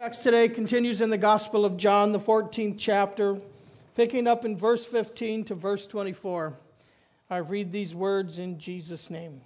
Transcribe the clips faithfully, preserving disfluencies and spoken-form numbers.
Text today continues in the Gospel of John, the fourteenth chapter, picking up in verse fifteen to verse twenty-four. I read these words in Jesus' name.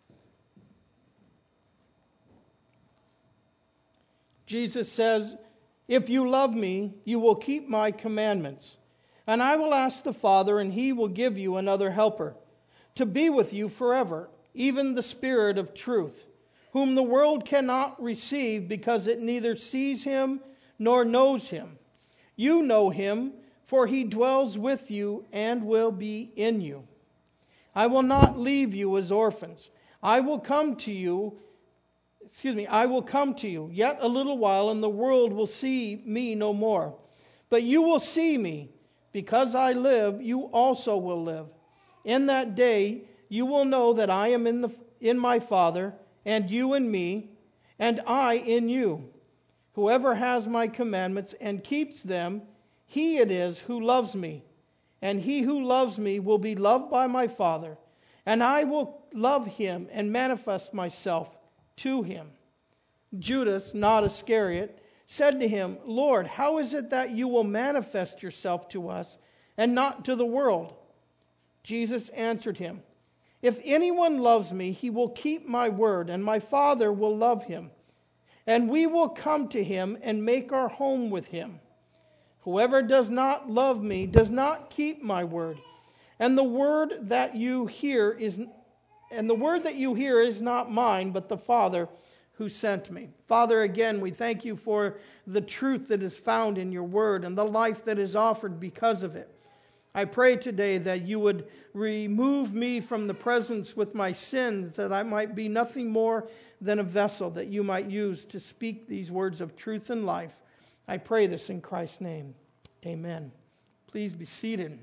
Jesus says, "If you love me, you will keep my commandments. And I will ask the Father, and he will give you another helper, to be with you forever, even the Spirit of truth, whom the world cannot receive because it neither sees him nor knows him. You know him, for he dwells with you and will be in you. I will not leave you as orphans. I will come to you, excuse me, I will come to you. Yet a little while, and the world will see me no more. But you will see me. Because I live, you also will live. In that day, you will know that I am in the in my Father, and you in me, and I in you. Whoever has my commandments and keeps them, he it is who loves me. And he who loves me will be loved by my Father, and I will love him and manifest myself to him." Judas, not Iscariot, said to him, "Lord, how is it that you will manifest yourself to us and not to the world?" Jesus answered him, "If anyone loves me, he will keep my word, and my Father will love him. And we will come to him and make our home with him. Whoever does not love me does not keep my word. And the word that you hear is and the word that you hear is not mine, but the Father who sent me." Father, again, we thank you for the truth that is found in your word and the life that is offered because of it. I pray today that you would remove me from the presence with my sins, that I might be nothing more than a vessel that you might use to speak these words of truth and life. I pray this in Christ's name. Amen. Please be seated.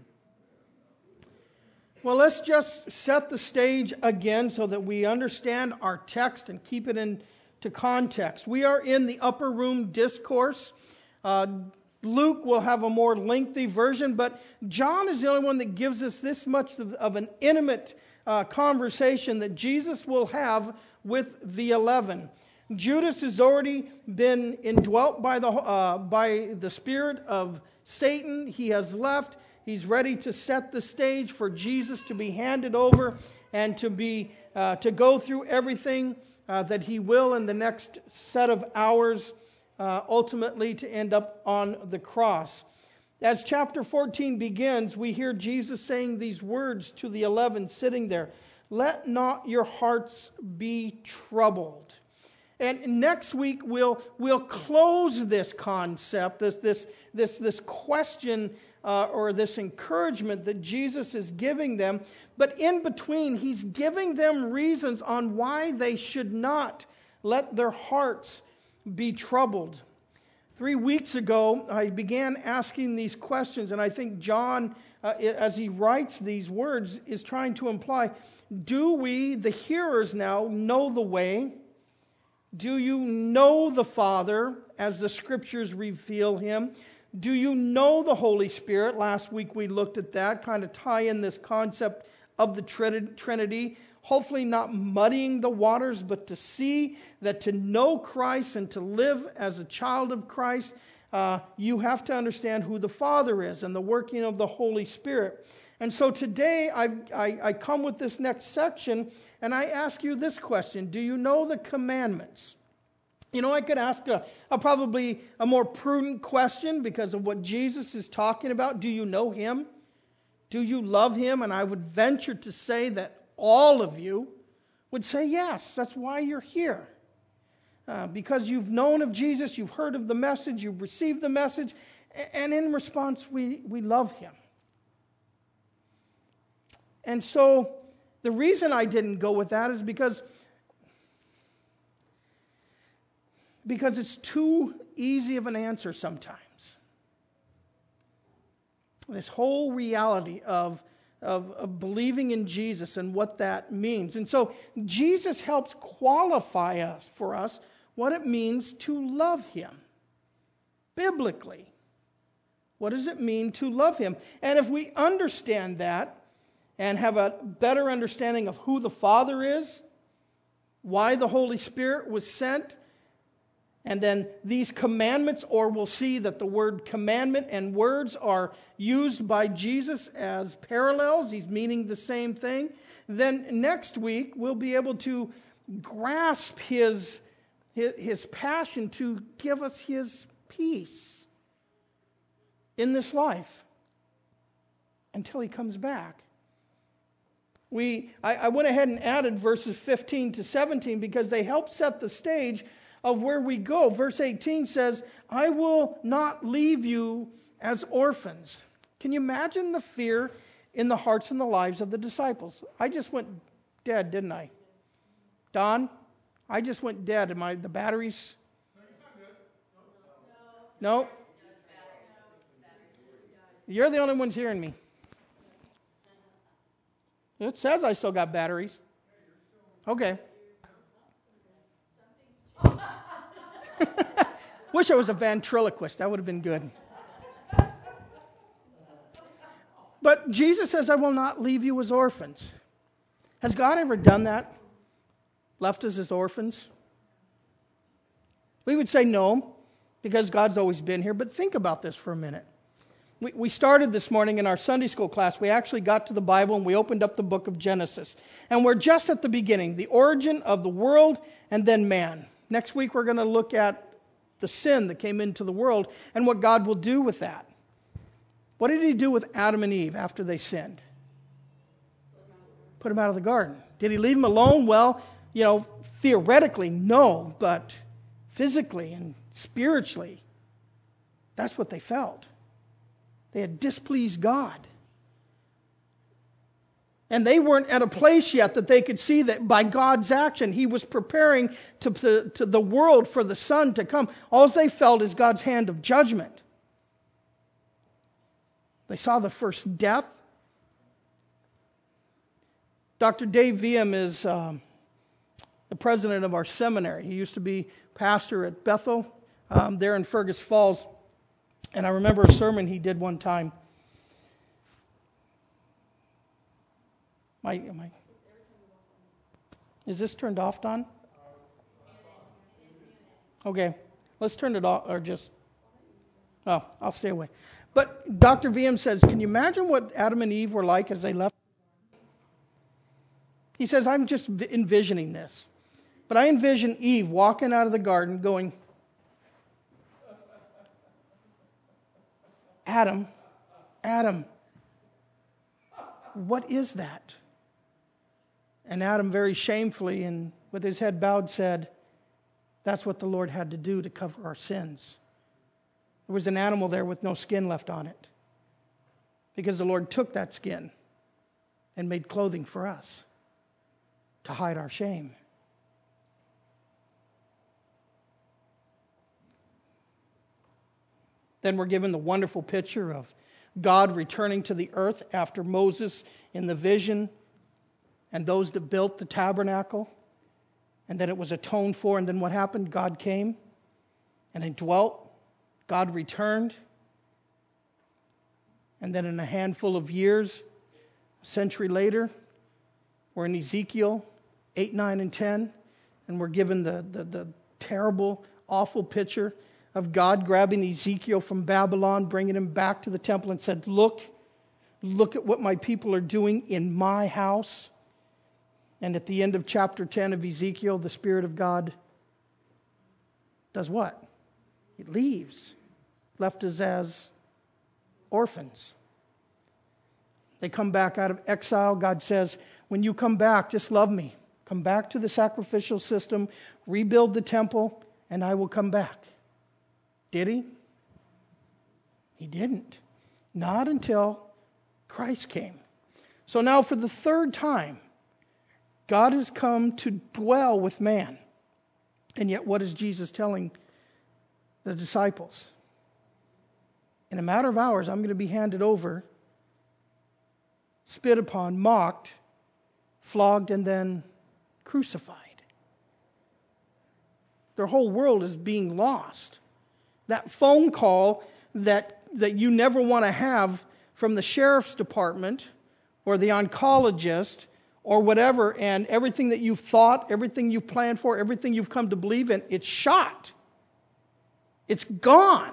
Well, let's just set the stage again so that we understand our text and keep it into context. We are in the upper room discourse. Uh, Luke will have a more lengthy version, but John is the only one that gives us this much of, of an intimate uh, conversation that Jesus will have with the eleven. Judas has already been indwelt by the uh, by the spirit of Satan. He has left. He's ready to set the stage for Jesus to be handed over and to be uh, to go through everything uh, that he will in the next set of hours. Uh, ultimately to end up on the cross. As chapter fourteen begins, we hear Jesus saying these words to the eleven sitting there. "Let not your hearts be troubled." And next week we'll we'll close this concept, this this this this question uh, or this encouragement that Jesus is giving them. But in between, he's giving them reasons on why they should not let their hearts be troubled. Three weeks ago, I began asking these questions, and I think John, uh, as he writes these words, is trying to imply, do we, the hearers now, know the way? Do you know the Father as the Scriptures reveal him? Do you know the Holy Spirit? Last week we looked at that, kind of tie in this concept of the Trinity. Hopefully not muddying the waters, but to see that to know Christ and to live as a child of Christ, uh, you have to understand who the Father is and the working of the Holy Spirit. And so today I, I, I come with this next section and I ask you this question. Do you know the commandments? You know, I could ask a, a probably a more prudent question because of what Jesus is talking about. Do you know him? Do you love him? And I would venture to say that all of you would say yes. That's why you're here. Uh, because you've known of Jesus, you've heard of the message, you've received the message, and in response, we, we love him. And so the reason I didn't go with that is because, because it's too easy of an answer sometimes. This whole reality of Of, of believing in Jesus and what that means. And so Jesus helps qualify us for us what it means to love him biblically. What does it mean to love him? And if we understand that and have a better understanding of who the Father is, why the Holy Spirit was sent, And then these commandments, or we'll see that the word commandment and words are used by Jesus as parallels. He's meaning the same thing. Then next week, we'll be able to grasp his, his, his passion to give us his peace in this life until he comes back. We, I, I went ahead and added verses fifteen to seventeen because they help set the stage of where we go. Verse eighteen says, I will not leave you as orphans. Can you imagine the fear in the hearts and the lives of the disciples? I just went dead, didn't I? Don, I just went dead. Am I, the batteries? No? You're the only ones hearing me. It says I still got batteries. Okay. Wish I was a ventriloquist. That would have been good. But Jesus says, I will not leave you as orphans. Has God ever done that? Left us as orphans? We would say no, because God's always been here. But think about this for a minute. We, we started this morning in our Sunday school class. We actually got to the Bible and we opened up the book of Genesis. And we're just at the beginning, the origin of the world and then man. Next week we're going to look at the sin that came into the world and what God will do with that. What did he do with Adam and Eve after they sinned? Put them out of the garden. Did he leave them alone? Well, you know, theoretically, no, but physically and spiritually, that's what they felt. They had displeased God. And they weren't at a place yet that they could see that by God's action, he was preparing to, to, to the world for the Son to come. All they felt is God's hand of judgment. They saw the first death. Doctor Dave Viam is um, the president of our seminary. He used to be pastor at Bethel um, there in Fergus Falls. And I remember a sermon he did one time. My, am I, is this turned off, Don? Okay, let's turn it off, or just, oh, I'll stay away. But Doctor Viam says, can you imagine what Adam and Eve were like as they left? He says, I'm just envisioning this. But I envision Eve walking out of the garden going, Adam, Adam, what is that? And Adam very shamefully and with his head bowed said, that's what the Lord had to do to cover our sins. There was an animal there with no skin left on it because the Lord took that skin and made clothing for us to hide our shame. Then we're given the wonderful picture of God returning to the earth after Moses in the vision and those that built the tabernacle. And then it was atoned for. And then what happened? God came and he dwelt. God returned. And then in a handful of years, a century later, we're in Ezekiel eight, nine, and ten. And we're given the, the, the terrible, awful picture of God grabbing Ezekiel from Babylon, bringing him back to the temple and said, look, look at what my people are doing in my house. And at the end of chapter ten of Ezekiel, the Spirit of God does what? It leaves, left us as orphans. They come back out of exile. God says, when you come back, just love me. Come back to the sacrificial system, rebuild the temple, and I will come back. Did he? He didn't. Not until Christ came. So now for the third time, God has come to dwell with man. And yet what is Jesus telling the disciples? In a matter of hours, I'm going to be handed over, spit upon, mocked, flogged, and then crucified. Their whole world is being lost. That phone call that, that you never want to have from the sheriff's department or the oncologist or whatever, and everything that you've thought, everything you've planned for, everything you've come to believe in, it's shot. It's gone.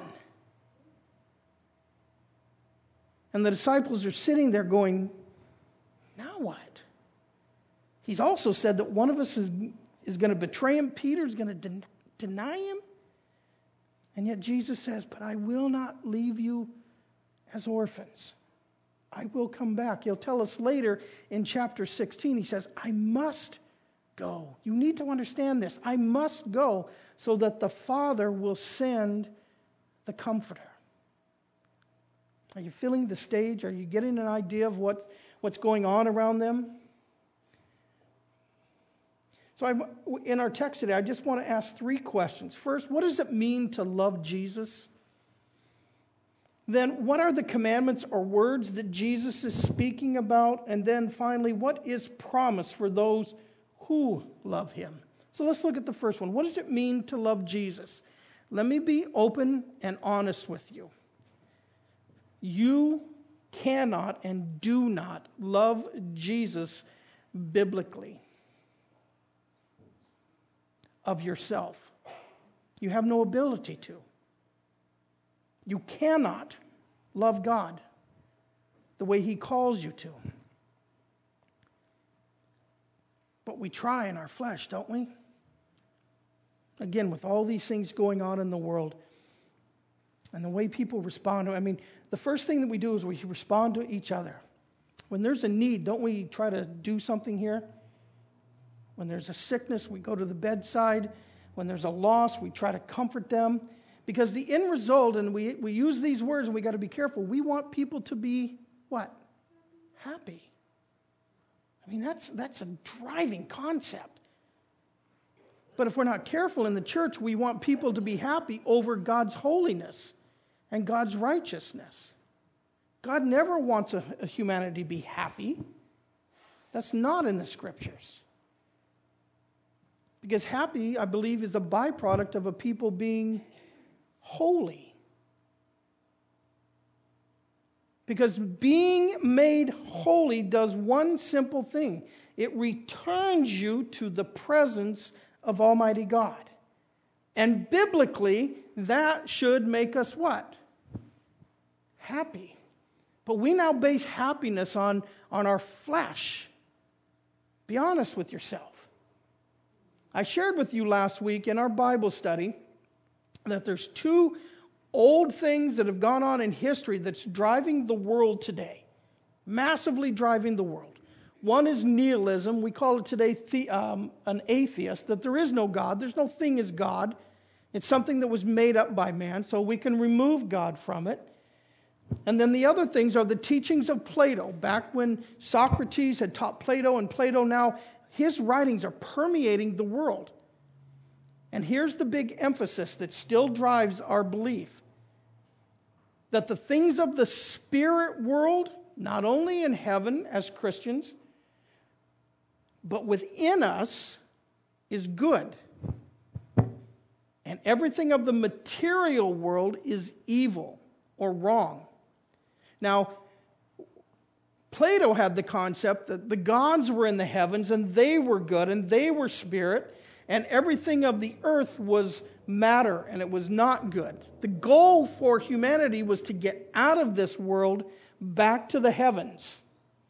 And the disciples are sitting there going, now what? He's also said that one of us is, is going to betray him. Peter's going to den- deny him. And yet Jesus says, but I will not leave you as orphans. I will come back. He'll tell us later in chapter sixteen, he says, I must go. You need to understand this. I must go so that the Father will send the Comforter. Are you feeling the stage? Are you getting an idea of what, what's going on around them? So I, in our text today, I just want to ask three questions. First, what does it mean to love Jesus? Then, what are the commandments or words that Jesus is speaking about? And then finally, what is promised for those who love him? So let's look at the first one. What does it mean to love Jesus? Let me be open and honest with you. You cannot and do not love Jesus biblically of yourself. You have no ability to. You cannot love God the way he calls you to. But we try in our flesh, don't we? Again, with all these things going on in the world and the way people respond to, I mean, the first thing that we do is we respond to each other. When there's a need, don't we try to do something here? When there's a sickness, we go to the bedside. When there's a loss, we try to comfort them. Because the end result, and we, we use these words and we got to be careful, we want people to be what? Happy. I mean, that's, that's a driving concept. But if we're not careful in the church, we want people to be happy over God's holiness and God's righteousness. God never wants a, a humanity to be happy. That's not in the scriptures. Because happy, I believe, is a byproduct of a people being holy. Because being made holy does one simple thing. It returns you to the presence of Almighty God. And biblically, that should make us what? Happy. But we now base happiness on, on our flesh. Be honest with yourself. I shared with you last week in our Bible study that there's two old things that have gone on in history that's driving the world today, massively driving the world. One is nihilism. We call it today the, um, an atheist, that there is no God. There's no thing as God. It's something that was made up by man, so we can remove God from it. And then the other things are the teachings of Plato. Back when Socrates had taught Plato, and Plato now, his writings are permeating the world. And here's the big emphasis that still drives our belief. That the things of the spirit world, not only in heaven as Christians, but within us, is good. And everything of the material world is evil or wrong. Now, Plato had the concept that the gods were in the heavens and they were good and they were spirit, and everything of the earth was matter and it was not good. The goal for humanity was to get out of this world back to the heavens.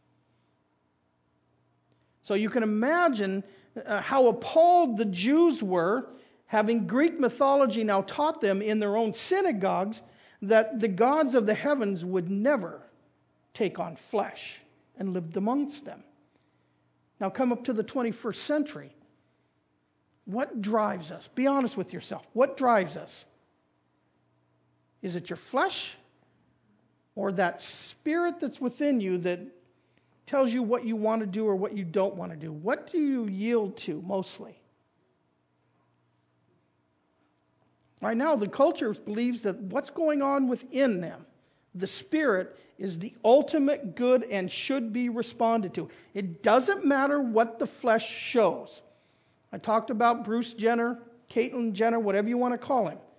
So you can imagine uh, how appalled the Jews were, having Greek mythology now taught them in their own synagogues, that the gods of the heavens would never take on flesh and lived amongst them. Now come up to the twenty-first century. What drives us? Be honest with yourself. What drives us? Is it your flesh or that spirit that's within you that tells you what you want to do or what you don't want to do? What do you yield to mostly? Right now, the culture believes that what's going on within them, the spirit, is the ultimate good and should be responded to. It doesn't matter what the flesh shows. I talked about Bruce Jenner, Caitlyn Jenner, whatever you want to call him.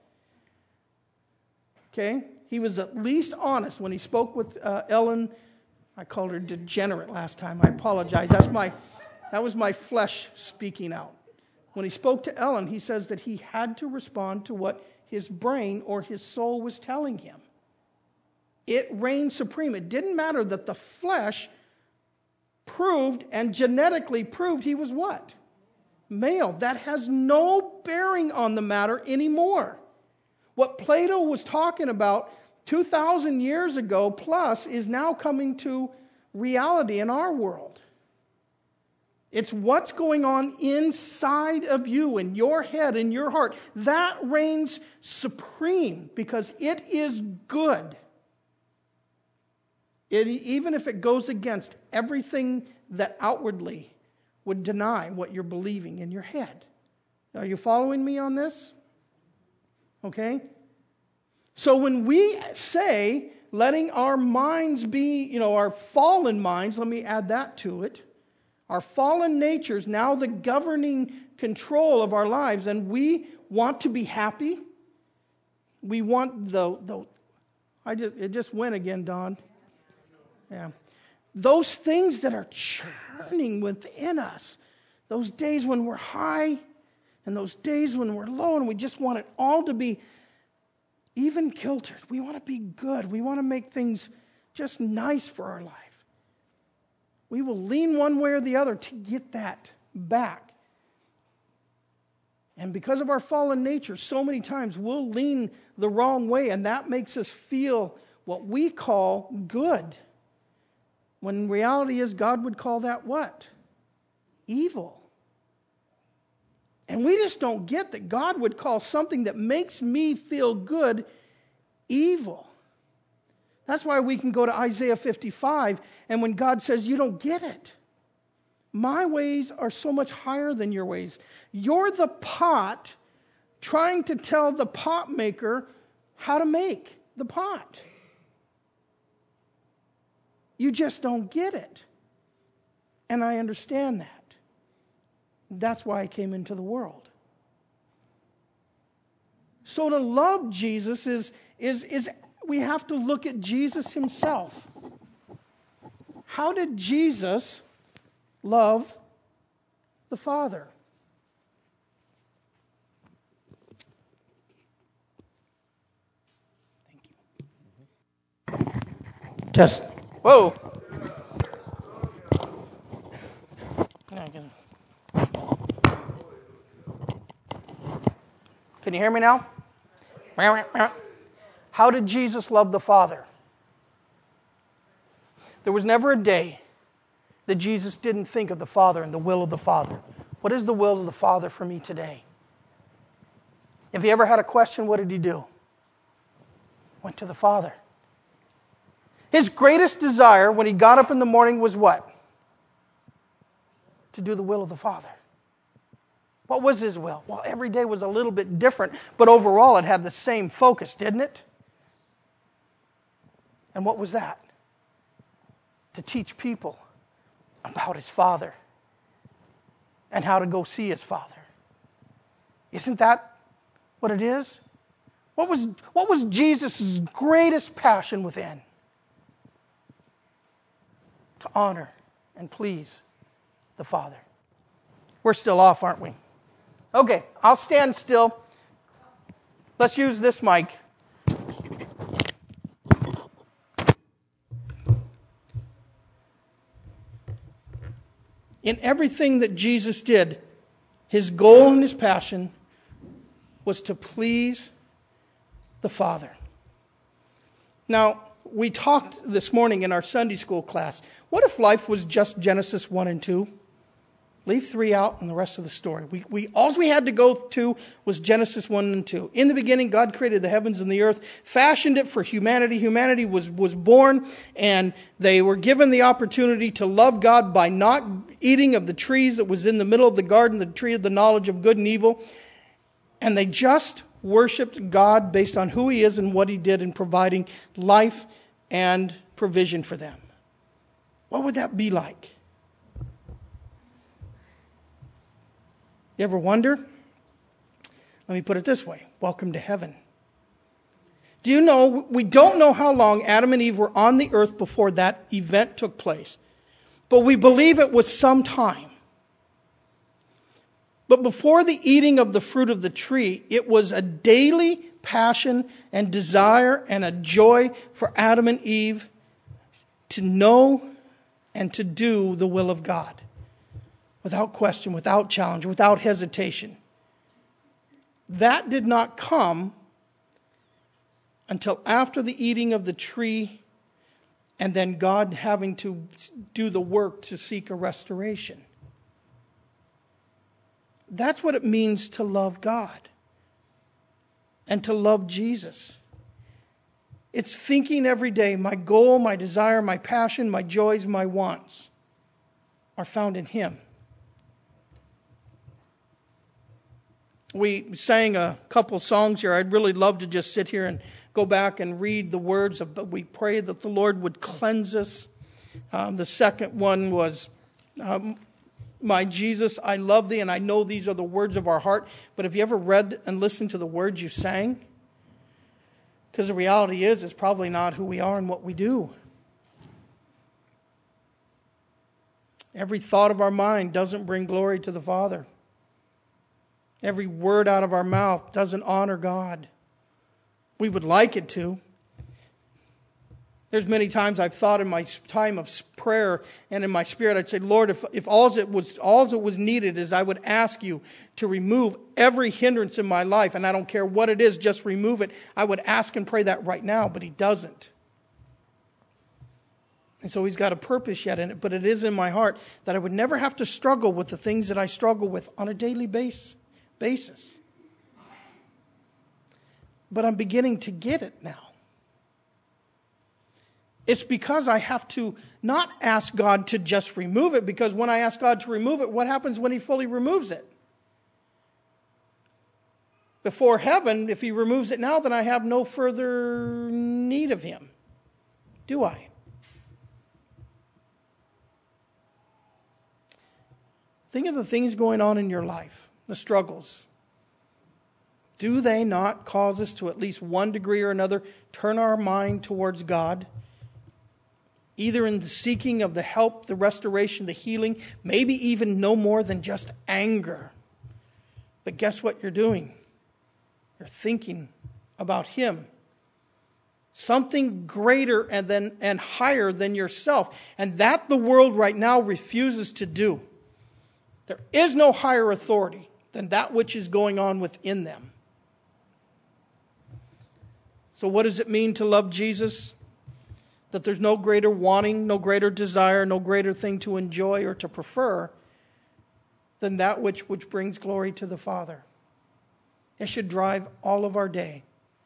Okay? He was at least honest when he spoke with uh, Ellen. I called her degenerate last time. I apologize. That's my, that was my flesh speaking out. When he spoke to Ellen, he says that he had to respond to what his brain or his soul was telling him. It reigned supreme. It didn't matter that the flesh proved and genetically proved he was what? Male. That has no bearing on the matter anymore. What Plato was talking about two thousand years ago plus is now coming to reality in our world. It's what's going on inside of you, in your head, in your heart. That reigns supreme because it is good. It, even if it goes against everything that outwardly would deny what you're believing in your head. Are you following me on this? Okay? So when we say letting our minds be, you know, our fallen minds, let me add that to it, our fallen natures, now the governing control of our lives, and we want to be happy. We want the, the I just, it just went again, Don. Yeah. Those things that are churning within us, those days when we're high and those days when we're low and we just want it all to be even kiltered. We want to be good. We want to make things just nice for our life. We will lean one way or the other to get that back. And because of our fallen nature, so many times we'll lean the wrong way, and that makes us feel what we call good. When reality is, God would call that what? Evil. And we just don't get that God would call something that makes me feel good evil. That's why we can go to Isaiah fifty-five, and when God says, you don't get it. My ways are so much higher than your ways. You're the pot trying to tell the pot maker how to make the pot. You just don't get it. And I understand that. That's why I came into the world. So to love Jesus is, is, is we have to look at Jesus himself. How did Jesus love the Father? Thank you. Test. Whoa. Can you hear me now? How did Jesus love the Father? There was never a day that Jesus didn't think of the Father and the will of the Father. What is the will of the Father for me today? If he ever had a question, what did he do? Went to the Father. His greatest desire when he got up in the morning was what? To do the will of the Father. What was his will? Well, every day was a little bit different, but overall it had the same focus, didn't it? And what was that? To teach people about his Father and how to go see his Father. Isn't that what it is? What was, what was Jesus' greatest passion within? To honor and please the Father. We're still off, aren't we? Okay, I'll stand still. Let's use this mic. In everything that Jesus did, his goal and his passion was to please the Father. Now, we talked this morning in our Sunday school class. What if life was just Genesis one and two? Leave three out and the rest of the story. We, we, all we had to go to was Genesis one and two. In the beginning, God created the heavens and the earth, fashioned it for humanity. Humanity was, was born, and they were given the opportunity to love God by not eating of the trees that was in the middle of the garden, the tree of the knowledge of good and evil. And they just worshiped God based on who he is and what he did in providing life and provision for them. What would that be like? You ever wonder? Let me put it this way. Welcome to heaven. Do you know, we don't know how long Adam and Eve were on the earth before that event took place. But we believe it was some time. But before the eating of the fruit of the tree, it was a daily passion and desire and a joy for Adam and Eve to know and to do the will of God. Without question, without challenge, without hesitation. That did not come until after the eating of the tree and then God having to do the work to seek a restoration. That's what it means to love God and to love Jesus. It's thinking every day, my goal, my desire, my passion, my joys, my wants are found in Him. We sang a couple songs here. I'd really love to just sit here and go back and read the words of, but we pray that the Lord would cleanse us. Um, the second one was, um, my Jesus, I love thee, and I know these are the words of our heart. But have you ever read and listened to the words you sang? Because the reality is, it's probably not who we are and what we do. Every thought of our mind doesn't bring glory to the Father. Every word out of our mouth doesn't honor God. We would like it to. There's many times I've thought in my time of prayer and in my spirit, I'd say, Lord, if, if all it was, all it was needed is I would ask you to remove every hindrance in my life, and I don't care what it is, just remove it. I would ask and pray that right now, but He doesn't. And so He's got a purpose yet in it, but it is in my heart that I would never have to struggle with the things that I struggle with on a daily basis. basis. But I'm beginning to get it now. It's because I have to not ask God to just remove it, because when I ask God to remove it, what happens when He fully removes it? Before heaven, if He removes it now, then I have no further need of Him. Do I? Think of the things going on in your life, the struggles. Do they not cause us to at least one degree or another turn our mind towards God? Either in the seeking of the help, the restoration, the healing, maybe even no more than just anger. But guess what you're doing? You're thinking about Him. Something greater and then and higher than yourself. And that the world right now refuses to do. There is no higher authority than that which is going on within them. So what does it mean to love Jesus? That there's no greater wanting, no greater desire, no greater thing to enjoy or to prefer than that which, which brings glory to the Father. It should drive all of our day.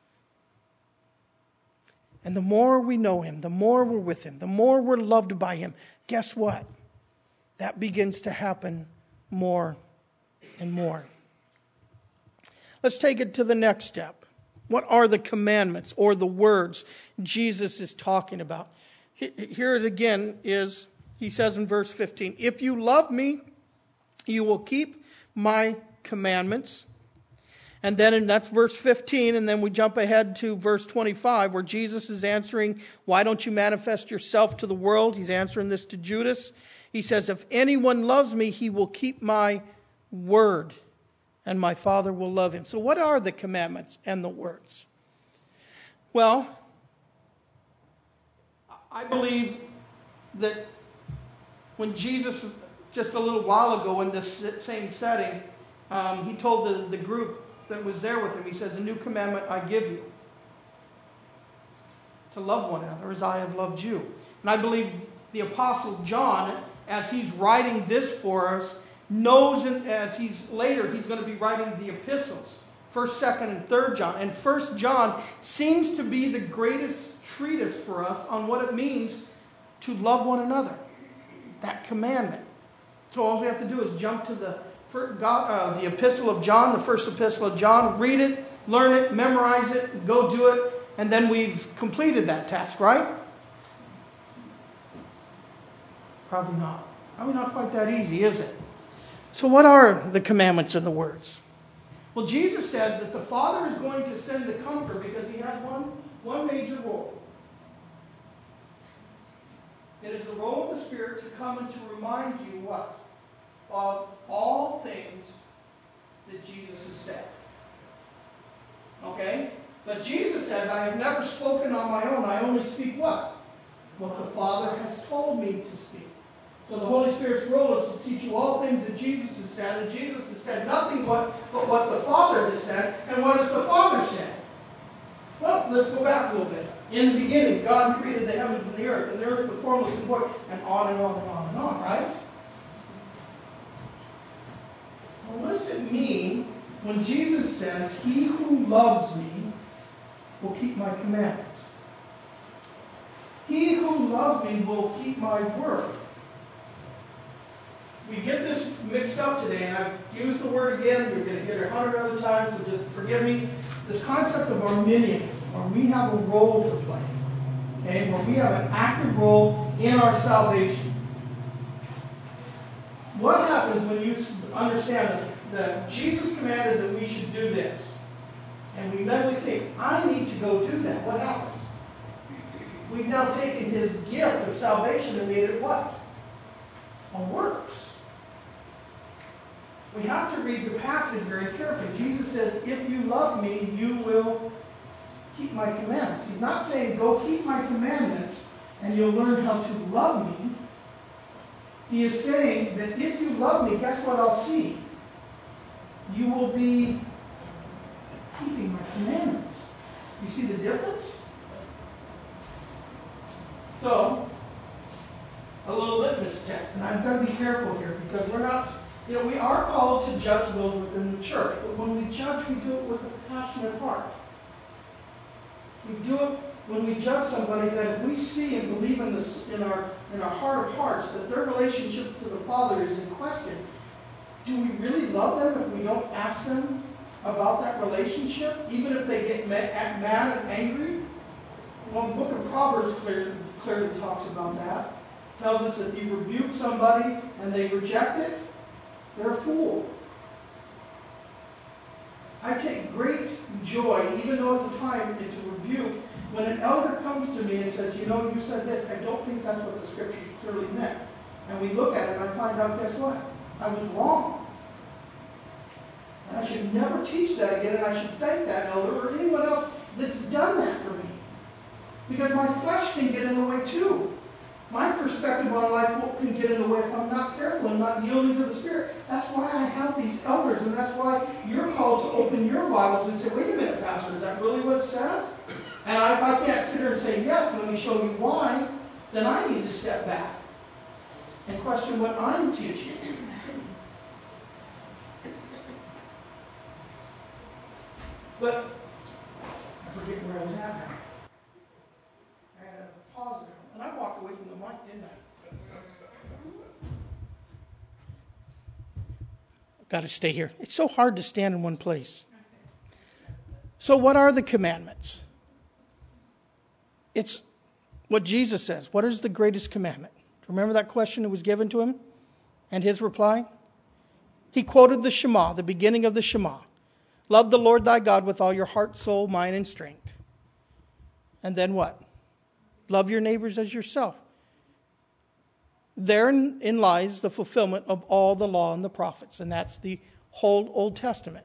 And the more we know Him, the more we're with Him, the more we're loved by Him, guess what? That begins to happen more and more. Let's take it to the next step. What are the commandments or the words Jesus is talking about? Here it again is, He says in verse fifteen, if you love me, you will keep my commandments. And then in, that's verse fifteen, and then we jump ahead to verse twenty-five, where Jesus is answering, why don't you manifest yourself to the world? He's answering this to Judas. He says, if anyone loves me, he will keep my word, and my Father will love him. So what are the commandments and the words? Well, I believe that when Jesus, just a little while ago in this same setting, um, He told the, the group that was there with Him, He says, a new commandment I give you, to love one another as I have loved you. And I believe the Apostle John, as he's writing this for us, knows, and as he's later, he's going to be writing the epistles, First, Second, and Third John. And First John seems to be the greatest treatise for us on what it means to love one another. That commandment. So all we have to do is jump to the uh, the epistle of John, the first epistle of John, read it, learn it, memorize it, go do it, and then we've completed that task, right? Probably not. Probably not quite that easy, is it? So what are the commandments and the words? Well, Jesus says that the Father is going to send the Comforter because He has one, one major role. It is the role of the Spirit to come and to remind you what? Of all things that Jesus has said. Okay? But Jesus says, I have never spoken on my own. I only speak what? What the Father has told me to speak. So the Holy Spirit's role is to teach you all things that Jesus has said. And Jesus has said nothing but, but what the Father has said. And what has the Father said? Well, let's go back a little bit. In the beginning, God created the heavens and the earth. And the earth was formless and void. And on and on and on and on, right? So what does it mean when Jesus says, he who loves me will keep my commandments? He who loves me will keep my word. We get this mixed up today, and I've used the word again. You're going to hear it a hundred other times, so just forgive me. This concept of Arminianism, where we have a role to play, okay, where we have an active role in our salvation. What happens when you understand that, that Jesus commanded that we should do this, and we mentally think, I need to go do that? What happens? We've now taken his gift of salvation and made it what? A works. We have to read the passage very carefully. Jesus says, if you love me, you will keep my commandments. He's not saying, go keep my commandments and you'll learn how to love me. He is saying that if you love me, guess what I'll see? You will be keeping my commandments. You see the difference? So, a little litmus test. And I've got to be careful here because we're not, you know, we are called to judge those within the church. But when we judge, we do it with a passionate heart. We do it when we judge somebody that if we see and believe in this in our in our heart of hearts that their relationship to the Father is in question. Do we really love them if we don't ask them about that relationship, even if they get mad, mad and angry? Well, the book of Proverbs clearly, clearly talks about that. It tells us that if you rebuke somebody and they reject it, they're a fool. I take great joy, even though at the time it's a rebuke, when an elder comes to me and says, you know, you said this, I don't think that's what the scriptures clearly meant. And we look at it and I find out, guess what? I was wrong. And I should never teach that again, and I should thank that elder or anyone else that's done that for me. Because my flesh can get in the way too. My perspective on life can get in the way if I'm not careful and not yielding to the Spirit. That's why I have these elders, and that's why you're called to open your Bibles and say, wait a minute, Pastor, is that really what it says? And if I can't sit here and say, yes, let me show you why, then I need to step back and question what I'm teaching. But I forget where I was at now. I had a pause there. And I walked away from the mic, didn't I? I've got to stay here. It's so hard to stand in one place. So what are the commandments? It's what Jesus says. What is the greatest commandment? Remember that question that was given to him? And his reply? He quoted the Shema, the beginning of the Shema. Love the Lord thy God with all your heart, soul, mind, and strength. And then what? Love your neighbors as yourself. Therein lies the fulfillment of all the law and the prophets. And that's the whole Old Testament.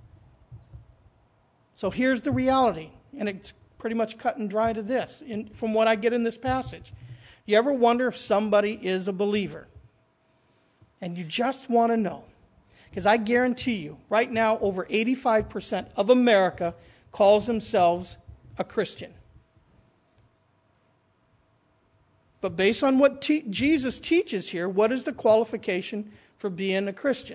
So here's the reality. And it's pretty much cut and dry to this, in, from what I get in this passage. You ever wonder if somebody is a believer? And you just want to know. Because I guarantee you, right now, over eighty-five percent of America calls themselves a Christian. But based on what te- Jesus teaches here, what is the qualification for being a Christian?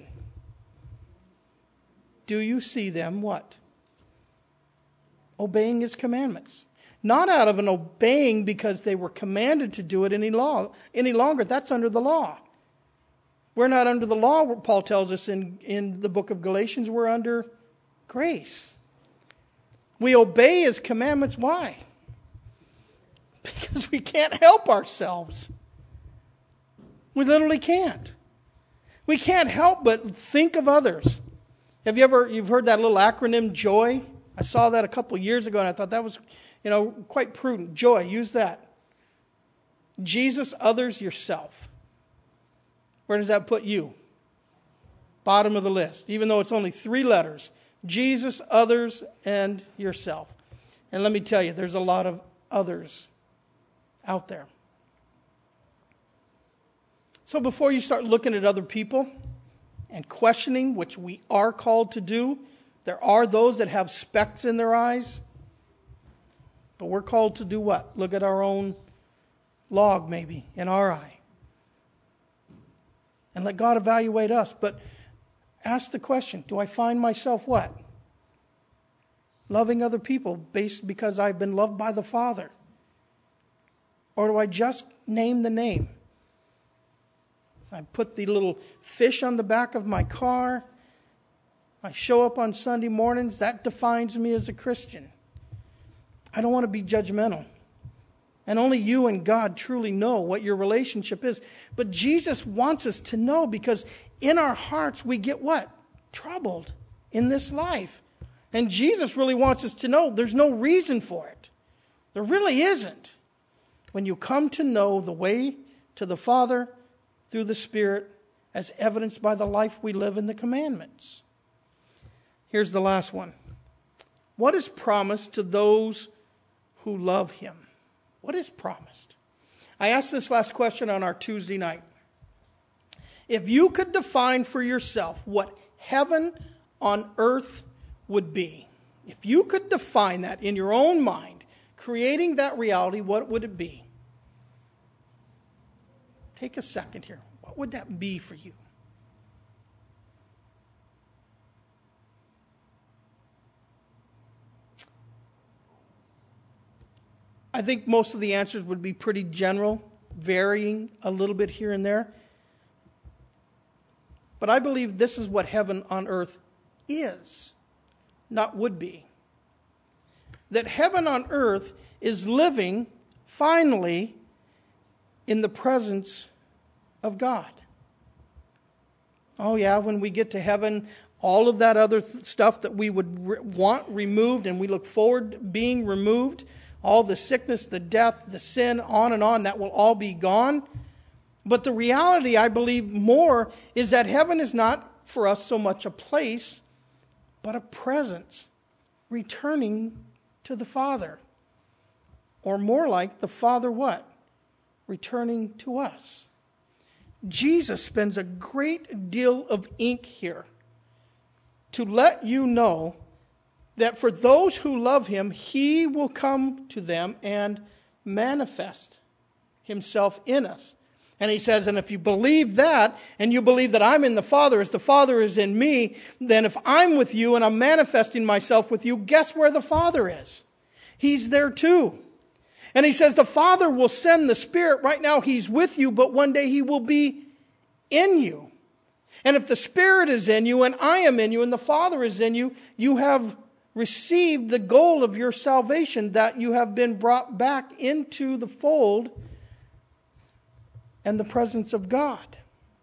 Do you see them what? Obeying his commandments. Not out of an obeying because they were commanded to do it any, law, any longer. That's under the law. We're not under the law, Paul tells us in, in the book of Galatians. We're under grace. We obey his commandments. Why? Because we can't help ourselves. We literally can't. We can't help but think of others. Have you ever, you've heard that little acronym, JOY? I saw that a couple years ago and I thought that was, you know, quite prudent. JOY, use that. Jesus, others, yourself. Where does that put you? Bottom of the list, even though it's only three letters. Jesus, others, and yourself. And let me tell you, there's a lot of others out there. So before you start looking at other people and questioning, which we are called to do, there are those that have specks in their eyes. But we're called to do what? Look at our own log, maybe, in our eye. And let God evaluate us. But ask the question, do I find myself what? Loving other people based because I've been loved by the Father? Or do I just name the name? I put the little fish on the back of my car. I show up on Sunday mornings. That defines me as a Christian. I don't want to be judgmental. And only you and God truly know what your relationship is. But Jesus wants us to know, because in our hearts we get what? Troubled in this life. And Jesus really wants us to know there's no reason for it. There really isn't. When you come to know the way to the Father through the Spirit, as evidenced by the life we live in the commandments. Here's the last one. What is promised to those who love Him? What is promised? I asked this last question on our Tuesday night. If you could define for yourself what heaven on earth would be, if you could define that in your own mind, creating that reality, what would it be? Take a second here. What would that be for you? I think most of the answers would be pretty general, varying a little bit here and there. But I believe this is what heaven on earth is, not would be. That heaven on earth is living, finally, in the presence of God. Oh yeah, when we get to heaven, all of that other th- stuff that we would re- want removed and we look forward to being removed, all the sickness, the death, the sin, on and on, that will all be gone. But the reality, I believe more, is that heaven is not for us so much a place, but a presence, returning to the Father. Or more like the Father what? Returning to us. Jesus spends a great deal of ink here to let you know that for those who love Him, He will come to them and manifest Himself in us. And He says, and if you believe that, and you believe that I'm in the Father as the Father is in me, then if I'm with you and I'm manifesting myself with you, guess where the Father is? He's there too. And He says the Father will send the Spirit. Right now He's with you, but one day He will be in you. And if the Spirit is in you and I am in you and the Father is in you, you have received the goal of your salvation, that you have been brought back into the fold and the presence of God.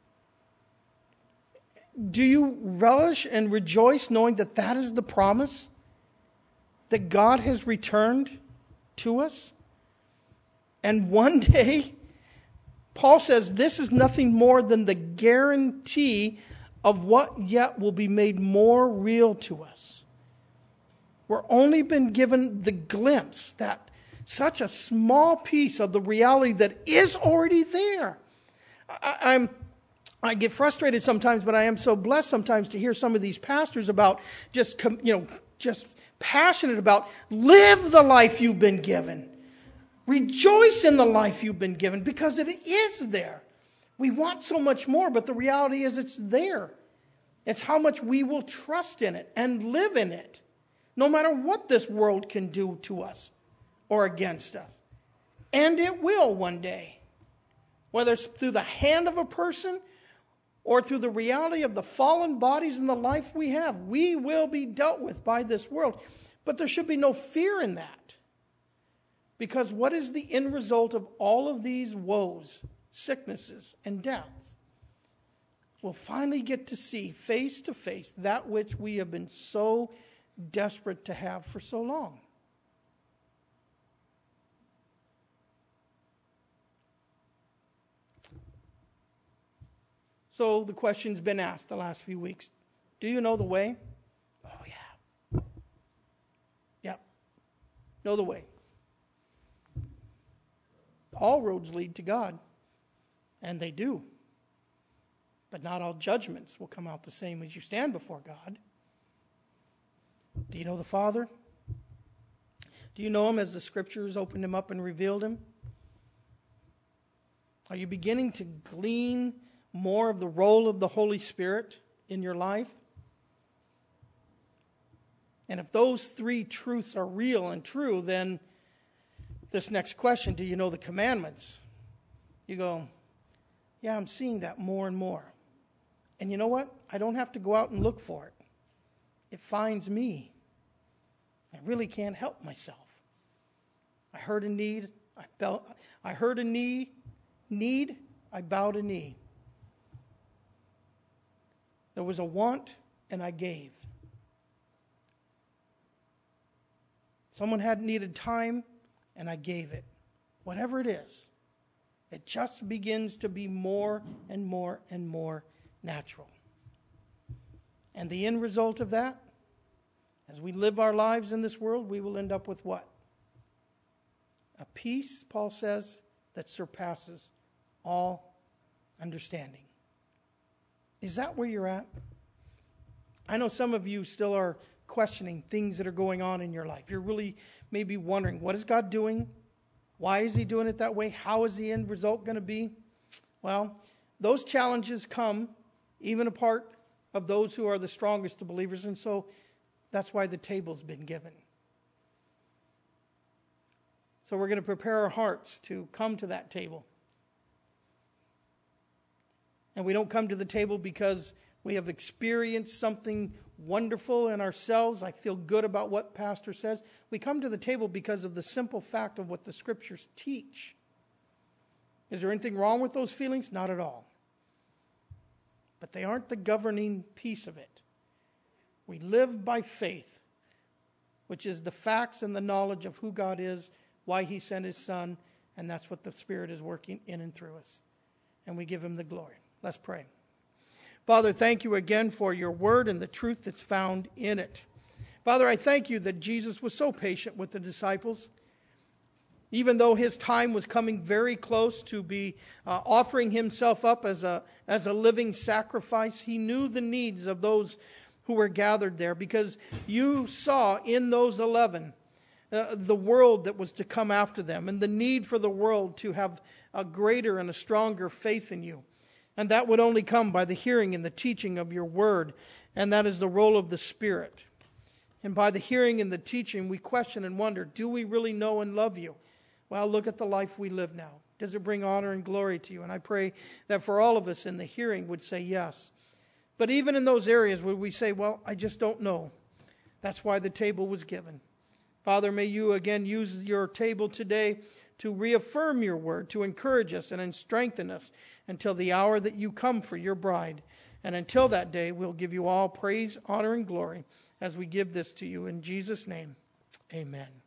Do you relish and rejoice knowing that that is the promise? That God has returned to us? And one day, Paul says this is nothing more than the guarantee of what yet will be made more real to us. We're only been given the glimpse, that such a small piece of the reality that is already there. I, I'm, I get frustrated sometimes, but I am so blessed sometimes to hear some of these pastors about just, you know, just passionate about live the life you've been given. Rejoice in the life you've been given, because it is there. We want so much more, but the reality is it's there. It's how much we will trust in it and live in it, no matter what this world can do to us or against us. And it will one day. Whether it's through the hand of a person or through the reality of the fallen bodies and the life we have, we will be dealt with by this world. But there should be no fear in that. Because what is the end result of all of these woes, sicknesses, and deaths? We'll finally get to see face to face that which we have been so desperate to have for so long. So the question's been asked the last few weeks. Do you know the way? Oh, yeah. Yep. know the way. All roads lead to God, and they do. But not all judgments will come out the same as you stand before God. Do you know the Father? Do you know Him as the Scriptures opened Him up and revealed Him? Are you beginning to glean more of the role of the Holy Spirit in your life? And if those three truths are real and true, then this next question, do you know the commandments? You go, yeah, I'm seeing that more and more. And you know what? I don't have to go out and look for it. It finds me. I really can't help myself. I heard a need, I felt I heard a need, need, I bowed a knee. There was a want, and I gave. Someone had needed time, and I gave it. Whatever it is, it just begins to be more and more and more natural. And the end result of that, as we live our lives in this world, we will end up with what? A peace, Paul says, that surpasses all understanding. Is that where you're at? I know some of you still are questioning things that are going on in your life. You're really maybe wondering, what is God doing? Why is He doing it that way? How is the end result going to be? Well, those challenges come even a part of those who are the strongest of believers, and so that's why the table's been given. So we're going to prepare our hearts to come to that table. And we don't come to the table because we have experienced something wonderful in ourselves. I feel good about what Pastor says. We come to the table because of the simple fact of what the Scriptures teach. Is there anything wrong with those feelings? Not at all. But they aren't the governing piece of it. We live by faith, which is the facts and the knowledge of who God is, why He sent His Son, and that's what the Spirit is working in and through us. And we give Him the glory. Let's pray. Father, thank you again for your word and the truth that's found in it. Father, I thank you that Jesus was so patient with the disciples. Even though His time was coming very close to be uh, offering Himself up as a, as a living sacrifice, He knew the needs of those who were gathered there, because you saw in those eleven uh, the world that was to come after them and the need for the world to have a greater and a stronger faith in you. And that would only come by the hearing and the teaching of your word, and that is the role of the Spirit. And by the hearing and the teaching, we question and wonder, do we really know and love you? Well, look at the life we live now. Does it bring honor and glory to you? And I pray that for all of us in the hearing would say yes. But even in those areas where we say, well, I just don't know. That's why the table was given. Father, may you again use your table today to reaffirm your word, to encourage us and strengthen us until the hour that you come for your bride. And until that day, we'll give you all praise, honor, and glory as we give this to you. In Jesus' name, amen.